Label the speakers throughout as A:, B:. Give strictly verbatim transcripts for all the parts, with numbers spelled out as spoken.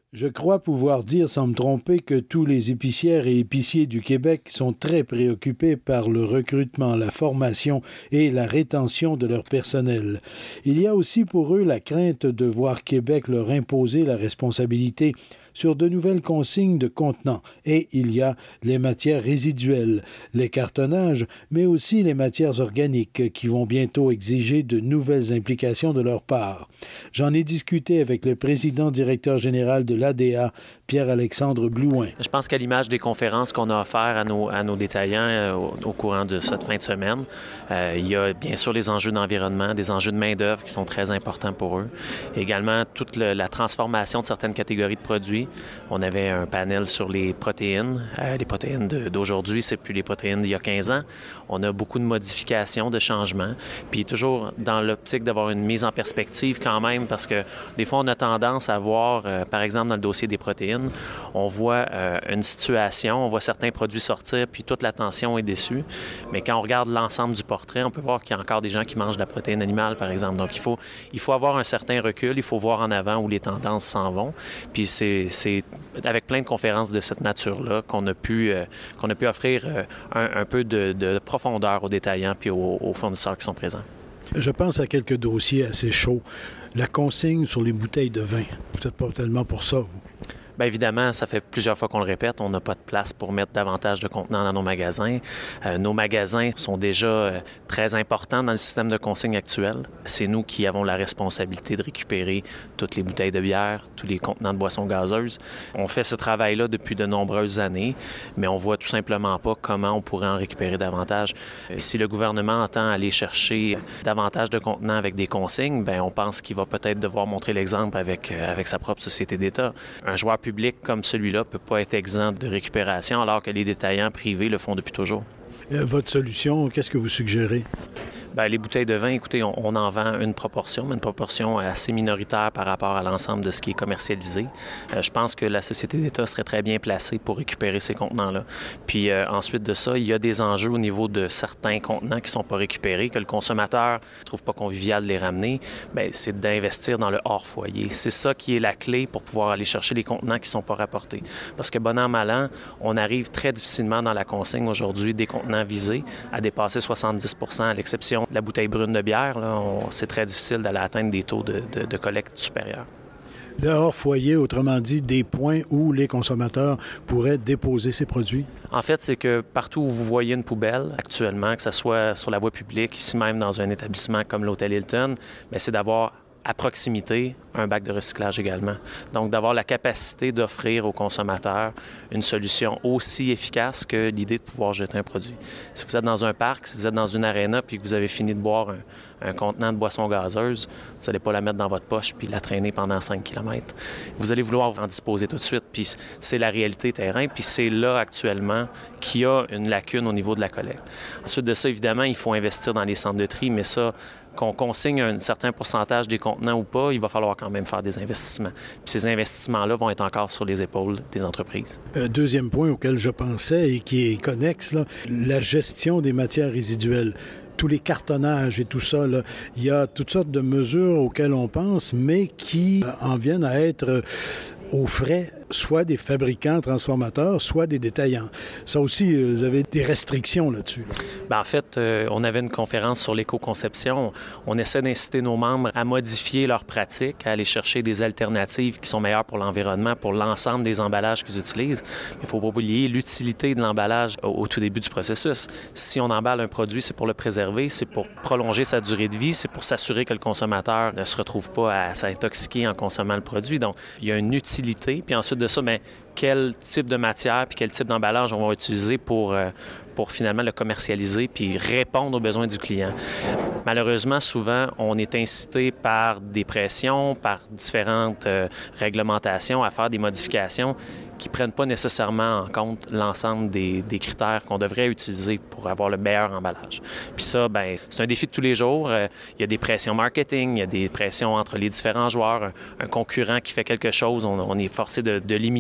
A: Je crois pouvoir dire sans me tromper que tous les épicières et épiciers du Québec sont très préoccupés par le recrutement, la formation et la rétention de leur personnel. Il y a aussi pour eux la crainte de voir Québec leur imposer la responsabilité sur de nouvelles consignes de contenants. Et il y a les matières résiduelles, les cartonnages, mais aussi les matières organiques qui vont bientôt exiger de nouvelles implications de leur part. J'en ai discuté avec le président-directeur général de l'A D A, Pierre-Alexandre Blouin.
B: Je pense qu'à l'image des conférences qu'on a offertes à nos, à nos détaillants euh, au, au courant de cette fin de semaine, euh, il y a bien sûr les enjeux d'environnement, des enjeux de main-d'œuvre qui sont très importants pour eux. Également, toute le, la transformation de certaines catégories de produits. On avait un panel sur les protéines. Euh, les protéines de, d'aujourd'hui, c'est plus les protéines d'il y a quinze ans. On a beaucoup de modifications, de changements. Puis toujours dans l'optique d'avoir une mise en perspective quand même, parce que des fois, on a tendance à voir, euh, par exemple, dans le dossier des protéines, on voit euh, une situation, on voit certains produits sortir, puis toute l'attention est déçue. Mais quand on regarde l'ensemble du portrait, on peut voir qu'il y a encore des gens qui mangent de la protéine animale, par exemple. Donc, il faut, il faut avoir un certain recul, il faut voir en avant où les tendances s'en vont. Puis c'est, c'est avec plein de conférences de cette nature-là qu'on a pu, euh, qu'on a pu offrir euh, un, un peu de, de profondeur aux détaillants puis aux, aux fournisseurs qui sont présents.
A: Je pense à quelques dossiers assez chauds. La consigne sur les bouteilles de vin. Vous n'êtes pas tellement pour ça, vous?
B: Bien évidemment, ça fait plusieurs fois qu'on le répète, on n'a pas de place pour mettre davantage de contenants dans nos magasins. Euh, nos magasins sont déjà euh, très importants dans le système de consigne actuel. C'est nous qui avons la responsabilité de récupérer toutes les bouteilles de bière, tous les contenants de boissons gazeuses. On fait ce travail-là depuis de nombreuses années, mais on voit tout simplement pas comment on pourrait en récupérer davantage. Euh, si le gouvernement entend aller chercher davantage de contenants avec des consignes, bien, on pense qu'il va peut-être devoir montrer l'exemple avec, euh, avec sa propre société d'État. Un joueur public comme celui-là ne peut pas être exempt de récupération alors que les détaillants privés le font depuis toujours.
A: Euh, votre solution, qu'est-ce que vous suggérez?
B: Bien, les bouteilles de vin, écoutez, on, on en vend une proportion, mais une proportion assez minoritaire par rapport à l'ensemble de ce qui est commercialisé. Euh, je pense que la Société d'État serait très bien placée pour récupérer ces contenants-là. Puis euh, ensuite de ça, il y a des enjeux au niveau de certains contenants qui ne sont pas récupérés, que le consommateur ne trouve pas convivial de les ramener. Bien, c'est d'investir dans le hors-foyer. C'est ça qui est la clé pour pouvoir aller chercher les contenants qui ne sont pas rapportés. Parce que bon an, mal an, on arrive très difficilement dans la consigne aujourd'hui des contenants visés à dépasser soixante-dix pour cent à l'exception de la bouteille brune de bière. Là, on, c'est très difficile d'aller atteindre des taux de, de, de collecte supérieurs.
A: Le hors-foyer, autrement dit, des points où les consommateurs pourraient déposer ces produits?
B: En fait, c'est que partout où vous voyez une poubelle actuellement, que ce soit sur la voie publique, ici même dans un établissement comme l'Hôtel Hilton, bien, c'est d'avoir à proximité un bac de recyclage également. Donc, d'avoir la capacité d'offrir aux consommateurs une solution aussi efficace que l'idée de pouvoir jeter un produit. Si vous êtes dans un parc, si vous êtes dans une aréna puis que vous avez fini de boire un, un contenant de boisson gazeuse, vous n'allez pas la mettre dans votre poche puis la traîner pendant cinq kilomètres. Vous allez vouloir en disposer tout de suite. Puis c'est la réalité terrain. Puis c'est là actuellement qu'il y a une lacune au niveau de la collecte. Ensuite de ça, évidemment, il faut investir dans les centres de tri, mais ça, qu'on consigne un certain pourcentage des contenants ou pas, il va falloir quand même faire des investissements. Puis ces investissements-là vont être encore sur les épaules des entreprises.
A: Euh, deuxième point auquel je pensais et qui est connexe, là, la gestion des matières résiduelles. Tous les cartonnages et tout ça, là, il y a toutes sortes de mesures auxquelles on pense, mais qui euh, en viennent à être euh, aux frais, soit des fabricants transformateurs, soit des détaillants. Ça aussi, euh, vous avez des restrictions là-dessus. Là.
B: Bien, en fait, euh, on avait une conférence sur l'éco-conception. On essaie d'inciter nos membres à modifier leurs pratiques, à aller chercher des alternatives qui sont meilleures pour l'environnement, pour l'ensemble des emballages qu'ils utilisent. Il ne faut pas oublier l'utilité de l'emballage au, au tout début du processus. Si on emballe un produit, c'est pour le préserver, c'est pour prolonger sa durée de vie, c'est pour s'assurer que le consommateur ne se retrouve pas à s'intoxiquer en consommant le produit. Donc, il y a une utilité. Puis ensuite de ça, bien, quel type de matière puis quel type d'emballage on va utiliser pour, euh, pour finalement le commercialiser puis répondre aux besoins du client. Malheureusement, souvent, on est incité par des pressions, par différentes euh, réglementations à faire des modifications qui ne prennent pas nécessairement en compte l'ensemble des, des critères qu'on devrait utiliser pour avoir le meilleur emballage. Puis ça, bien, c'est un défi de tous les jours. Euh, il y a des pressions marketing, il y a des pressions entre les différents joueurs. Un, un concurrent qui fait quelque chose, on, on est forcé de, de l'imiter ou de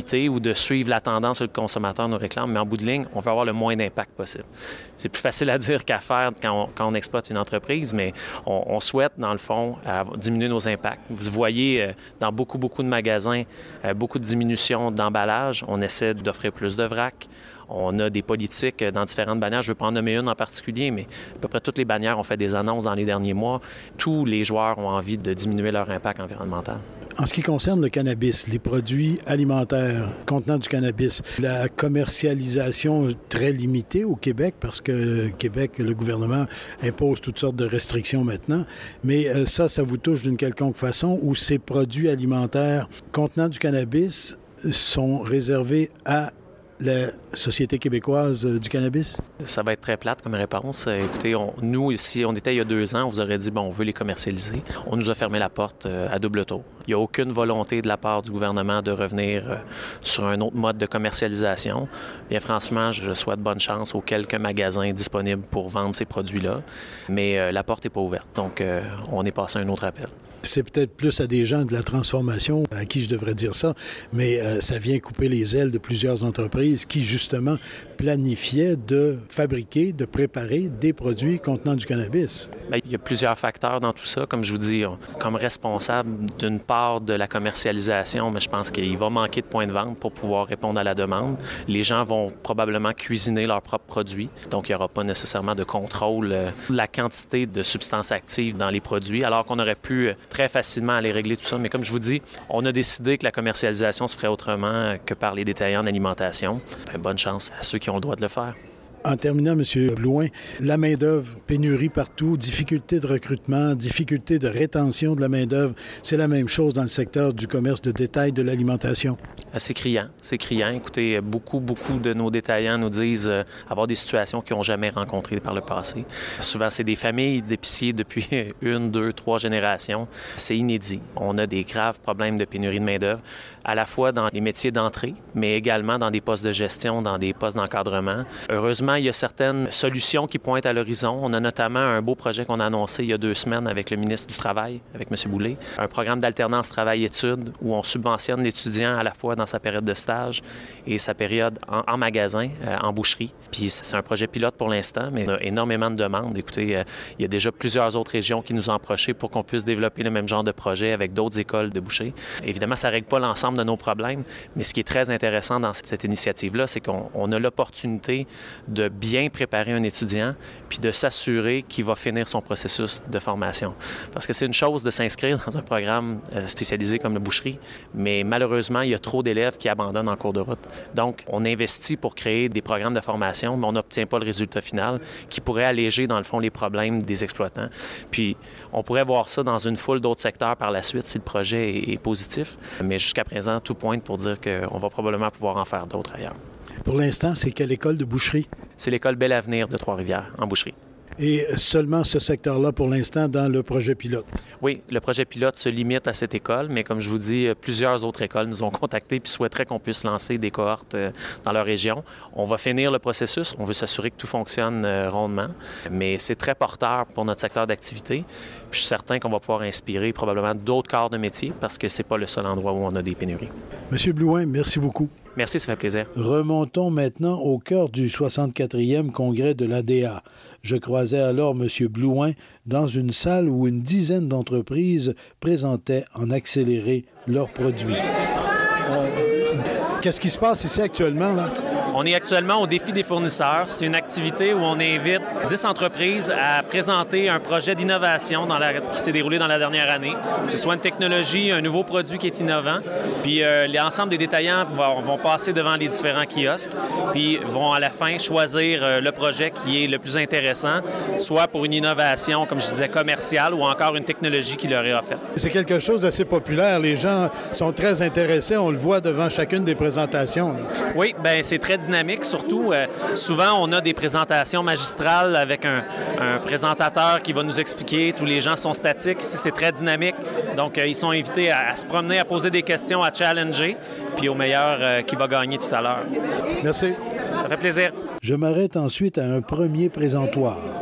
B: de suivre la tendance que le consommateur nous réclame, mais en bout de ligne, on veut avoir le moins d'impact possible. C'est plus facile à dire qu'à faire quand on, quand on exploite une entreprise, mais on, on souhaite, dans le fond, diminuer nos impacts. Vous voyez, euh, dans beaucoup, beaucoup de magasins, euh, beaucoup de diminution d'emballage. On essaie d'offrir plus de vrac. On a des politiques dans différentes bannières. Je ne veux pas en nommer une en particulier, mais à peu près toutes les bannières ont fait des annonces dans les derniers mois. Tous les joueurs ont envie de diminuer leur impact environnemental.
A: En ce qui concerne le cannabis, les produits alimentaires contenant du cannabis, la commercialisation très limitée au Québec, parce que Québec, le gouvernement impose toutes sortes de restrictions maintenant, mais ça, ça vous touche d'une quelconque façon, où ces produits alimentaires contenant du cannabis sont réservés à la Société québécoise du cannabis?
B: Ça va être très plate comme réponse. Écoutez, on, nous, si on était il y a deux ans, on vous aurait dit, bon, on veut les commercialiser. On nous a fermé la porte à double tour. Il n'y a aucune volonté de la part du gouvernement de revenir sur un autre mode de commercialisation. Bien franchement, je souhaite bonne chance aux quelques magasins disponibles pour vendre ces produits-là, mais la porte n'est pas ouverte. Donc, on est passé à un autre appel.
A: C'est peut-être plus à des gens de la transformation à qui je devrais dire ça, mais euh, ça vient couper les ailes de plusieurs entreprises qui, justement, planifiaient de fabriquer, de préparer des produits contenant du cannabis.
B: Bien, il y a plusieurs facteurs dans tout ça. Comme je vous dis, on, comme responsable d'une part de la commercialisation, mais je pense qu'il va manquer de points de vente pour pouvoir répondre à la demande. Les gens vont probablement cuisiner leurs propres produits, donc il n'y aura pas nécessairement de contrôle euh, de la quantité de substances actives dans les produits, alors qu'on aurait pu très facilement aller régler tout ça. Mais comme je vous dis, on a décidé que la commercialisation se ferait autrement que par les détaillants d'alimentation. Bien, bonne chance à ceux qui ont le droit de le faire.
A: En terminant, M. Blouin, la main-d'œuvre, pénurie partout, difficulté de recrutement, difficulté de rétention de la main-d'œuvre, c'est la même chose dans le secteur du commerce de détail de l'alimentation.
B: C'est criant, c'est criant. Écoutez, beaucoup, beaucoup de nos détaillants nous disent euh, avoir des situations qu'ils n'ont jamais rencontrées par le passé. Souvent, c'est des familles d'épiciers depuis une, deux, trois générations. C'est inédit. On a des graves problèmes de pénurie de main-d'œuvre, à la fois dans les métiers d'entrée, mais également dans des postes de gestion, dans des postes d'encadrement. Heureusement, il y a certaines solutions qui pointent à l'horizon. On a notamment un beau projet qu'on a annoncé il y a deux semaines avec le ministre du Travail, avec M. Boulay, un programme d'alternance travail-études où on subventionne l'étudiant à la fois dans sa période de stage et sa période en, en magasin, euh, en boucherie. Puis c'est un projet pilote pour l'instant, mais on a énormément de demandes. Écoutez, euh, il y a déjà plusieurs autres régions qui nous ont approchés pour qu'on puisse développer le même genre de projet avec d'autres écoles de boucher. Évidemment, ça ne règle pas l'ensemble de nos problèmes, mais ce qui est très intéressant dans cette initiative-là, c'est qu'on on a l'opportunité de bien préparer un étudiant puis de s'assurer qu'il va finir son processus de formation. Parce que c'est une chose de s'inscrire dans un programme spécialisé comme la boucherie, mais malheureusement, il y a trop d'élèves qui abandonnent en cours de route. Donc, on investit pour créer des programmes de formation, mais on n'obtient pas le résultat final qui pourrait alléger, dans le fond, les problèmes des exploitants. Puis, on pourrait voir ça dans une foule d'autres secteurs par la suite si le projet est, est positif, mais jusqu'à présent, tout pointe pour dire qu'on va probablement pouvoir en faire d'autres ailleurs.
A: Pour l'instant, c'est quelle école de boucherie?
B: C'est l'école Bel Avenir de Trois-Rivières, en boucherie.
A: Et seulement ce secteur-là, pour l'instant, dans le projet pilote?
B: Oui, le projet pilote se limite à cette école, mais comme je vous dis, plusieurs autres écoles nous ont contactés et souhaiteraient qu'on puisse lancer des cohortes dans leur région. On va finir le processus, on veut s'assurer que tout fonctionne rondement, mais c'est très porteur pour notre secteur d'activité. Je suis certain qu'on va pouvoir inspirer probablement d'autres corps de métier parce que c'est pas le seul endroit où on a des pénuries.
A: Monsieur Blouin, merci beaucoup.
B: Merci, ça fait plaisir.
A: Remontons maintenant au cœur du soixante-quatrième congrès de l'A D A. Je croisais alors M. Blouin dans une salle où une dizaine d'entreprises présentaient en accéléré leurs produits. Euh, qu'est-ce qui se passe ici actuellement, là?
C: On est actuellement au défi des fournisseurs. C'est une activité où on invite dix entreprises à présenter un projet d'innovation dans la, qui s'est déroulé dans la dernière année. C'est soit une technologie, un nouveau produit qui est innovant. Puis euh, l'ensemble des détaillants vont, vont passer devant les différents kiosques, puis vont à la fin choisir euh, le projet qui est le plus intéressant, soit pour une innovation, comme je disais, commerciale, ou encore une technologie qui leur est offerte.
A: C'est quelque chose d'assez populaire. Les gens sont très intéressés. On le voit devant chacune des présentations.
C: Oui, bien, c'est très dynamique, surtout. Euh, souvent, on a des présentations magistrales avec un, un présentateur qui va nous expliquer. Tous les gens sont statiques. Ici, c'est très dynamique. Donc, euh, ils sont invités à, à se promener, à poser des questions, à challenger, puis au meilleur euh, qui va gagner tout à l'heure.
A: Merci.
C: Ça fait plaisir.
A: Je m'arrête ensuite à un premier présentoir.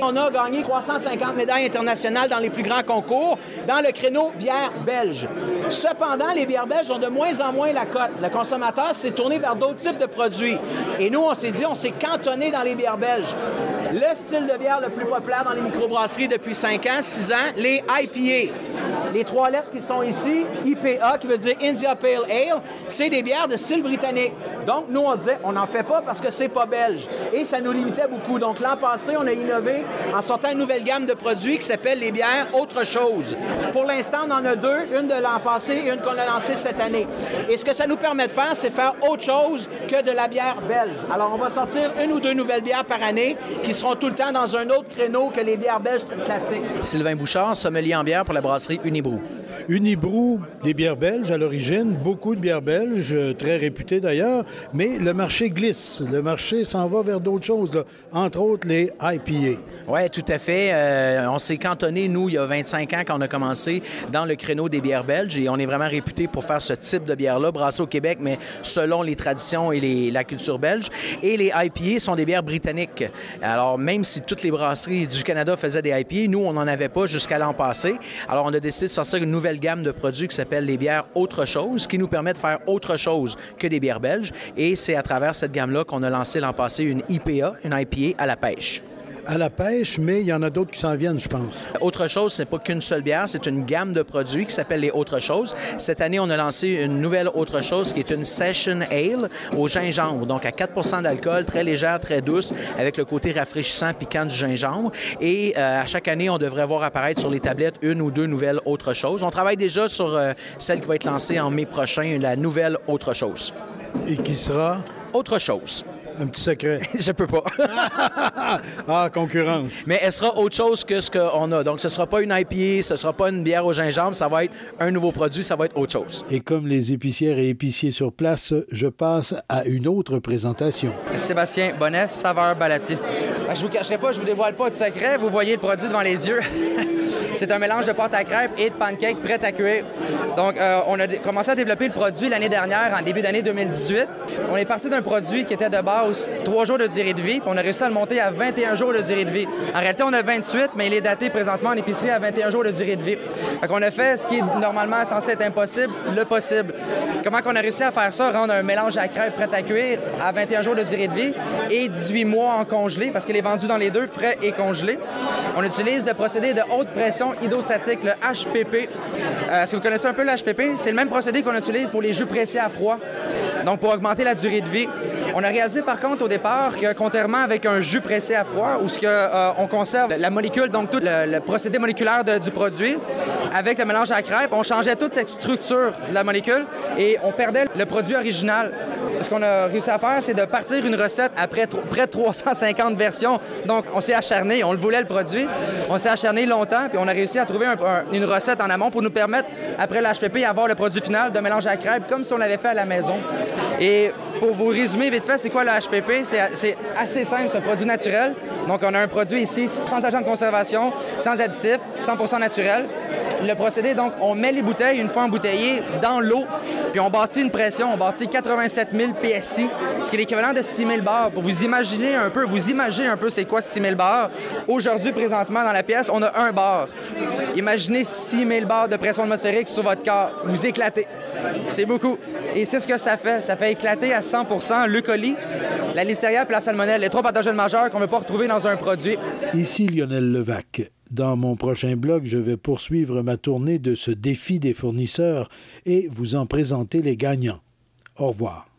D: On a gagné trois cent cinquante médailles internationales dans les plus grands concours dans le créneau bière belge. Cependant, les bières belges ont de moins en moins la cote. Le consommateur s'est tourné vers d'autres types de produits. Et nous, on s'est dit, on s'est cantonné dans les bières belges. Le style de bière le plus populaire dans les microbrasseries depuis cinq ans, six ans, les I P A. Les trois lettres qui sont ici, I P A, qui veut dire India Pale Ale, c'est des bières de style britannique. Donc, nous, on disait, on n'en fait pas parce que c'est pas belge. Et ça nous limitait beaucoup. Donc, l'an passé, on a innové en sortant une nouvelle gamme de produits qui s'appelle les bières Autre chose. Pour l'instant, on en a deux, une de l'an passé et une qu'on a lancée cette année. Et ce que ça nous permet de faire, c'est faire autre chose que de la bière belge. Alors, on va sortir une ou deux nouvelles bières par année qui seront tout le temps dans un autre créneau que les bières belges classiques.
E: Sylvain Bouchard, sommelier en bière pour la brasserie Unibrou.
A: Unibrou, des bières belges à l'origine, beaucoup de bières belges, très réputées d'ailleurs, mais le marché glisse. Le marché s'en va vers d'autres choses, là, entre autres les I P A.
E: Oui, tout à fait. Euh, on s'est cantonné, nous, il y a vingt-cinq ans, quand on a commencé dans le créneau des bières belges, et on est vraiment réputé pour faire ce type de bière-là, brassée au Québec, mais selon les traditions et les, la culture belge. Et les I P A sont des bières britanniques. Alors, même si toutes les brasseries du Canada faisaient des I P A, nous, on n'en avait pas jusqu'à l'an passé. Alors, on a décidé de sortir une nouvelle gamme de produits qui s'appelle les bières Autre chose, qui nous permet de faire autre chose que des bières belges. Et c'est à travers cette gamme-là qu'on a lancé l'an passé une I P A, une I P A à la pêche.
A: À la pêche, mais il y en a d'autres qui s'en viennent, je pense.
E: Autre chose, ce n'est pas qu'une seule bière, c'est une gamme de produits qui s'appelle les Autre choses. Cette année, on a lancé une nouvelle Autre chose qui est une Session Ale au gingembre, donc à quatre pour cent d'alcool, très légère, très douce, avec le côté rafraîchissant, piquant du gingembre. Et euh, à chaque année, on devrait voir apparaître sur les tablettes une ou deux nouvelles Autre choses. On travaille déjà sur euh, celle qui va être lancée en mai prochain, la nouvelle Autre chose.
A: Et qui sera?
E: Autre chose.
A: Un petit secret.
E: Je peux pas.
A: Ah, concurrence.
E: Mais elle sera autre chose que ce qu'on a. Donc, ce ne sera pas une I P A, ce ne sera pas une bière au gingembre, ça va être un nouveau produit, ça va être autre chose.
A: Et comme les épicières et épiciers sur place, je passe à une autre présentation.
F: Sébastien Bonnet, saveur Balati. Je vous cacherai pas, je vous dévoile pas de secret, vous voyez le produit devant les yeux. C'est un mélange de pâte à crêpes et de pancakes prêts à cuire. Donc, euh, on a commencé à développer le produit l'année dernière, en début d'année deux mille dix-huit. On est parti d'un produit qui était de base trois jours de durée de vie, puis on a réussi à le monter à vingt et un jours de durée de vie. En réalité, on a vingt-huit, mais il est daté présentement en épicerie à vingt et un jours de durée de vie. Fait qu'on a fait ce qui est normalement censé être impossible, le possible. Comment qu'on a réussi à faire ça, rendre un mélange à crêpes prêt à cuire à vingt et un jours de durée de vie et dix-huit mois en congelé, parce qu'il est vendu dans les deux, frais et congelé. On utilise le procédé de haute pression hydrostatique, le H P P. Euh, si vous connaissez un peu le H P P, c'est le même procédé qu'on utilise pour les jus pressés à froid, donc pour augmenter la durée de vie. On a réalisé par contre au départ que contrairement avec un jus pressé à froid, où ce que, euh, on conserve la molécule, donc tout le, le procédé moléculaire de, du produit, avec le mélange à crêpes, on changeait toute cette structure de la molécule et on perdait le produit original. Ce qu'on a réussi à faire, c'est de partir une recette après t- près de trois cent cinquante versions. Donc, on s'est acharné, on le voulait le produit, on s'est acharné longtemps, puis on a réussi à trouver un, un, une recette en amont pour nous permettre, après l'H P P, d'avoir le produit final de mélange à crêpes comme si on l'avait fait à la maison. Et pour vous résumer vite fait, c'est quoi le H P P? C'est, c'est assez simple, c'est un produit naturel. Donc, on a un produit ici sans agent de conservation, sans additifs, cent pour cent naturel. Le procédé, donc, on met les bouteilles, une fois embouteillées, dans l'eau, puis on bâtit une pression, on bâtit quatre-vingt-sept mille P S I, ce qui est l'équivalent de six mille bars. Pour vous imaginer un peu, vous imaginez un peu c'est quoi six mille bars. Aujourd'hui, présentement, dans la pièce, on a un bar. Imaginez six mille bars de pression atmosphérique sur votre corps. Vous éclatez. C'est beaucoup. Et c'est ce que ça fait. Ça fait éclater à cent pour cent l'E. coli, la Listeria et la salmonelle, les trois pathogènes majeurs qu'on ne veut pas retrouver dans un produit.
A: Ici Lionel Levac. Dans mon prochain blog, je vais poursuivre ma tournée de ce défi des fournisseurs et vous en présenter les gagnants. Au revoir.